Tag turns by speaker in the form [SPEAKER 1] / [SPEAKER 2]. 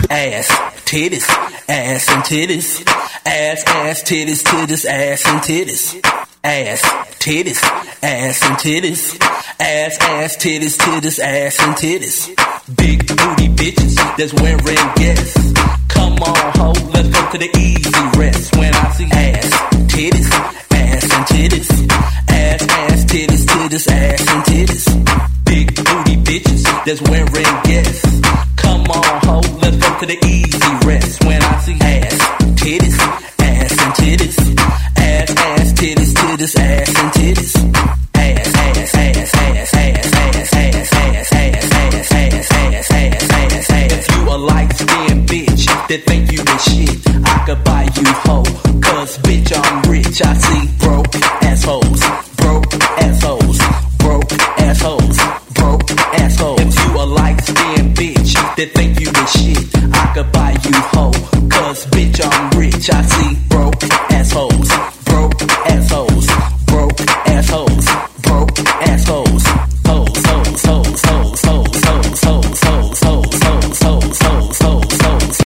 [SPEAKER 1] ass, titties, ass and titties, ass, titties, titties, ass and titties, ass, titties, ass and titties, ass, titties, titties, ass and titties. Big booty bitches that's wearing guests. Come on, ho, let's go to the easy rest. When I see ass, titties, ass and titties, ass, titties, titties, ass and titties. Big booty bitches that's wearing guests. Come on, ho, let's go to the easy rest. When I see ass, titties, ass and titties, ass, titties, titties, ass and titties. If you a light-skinned bitch that think you the shit, I could buy you hoe, cause bitch I'm rich. I see broke assholes, broke assholes, broke assholes, broke assholes. If you a light-skinned bitch that think you the shit, I could buy you hoe, cause bitch I'm rich. I see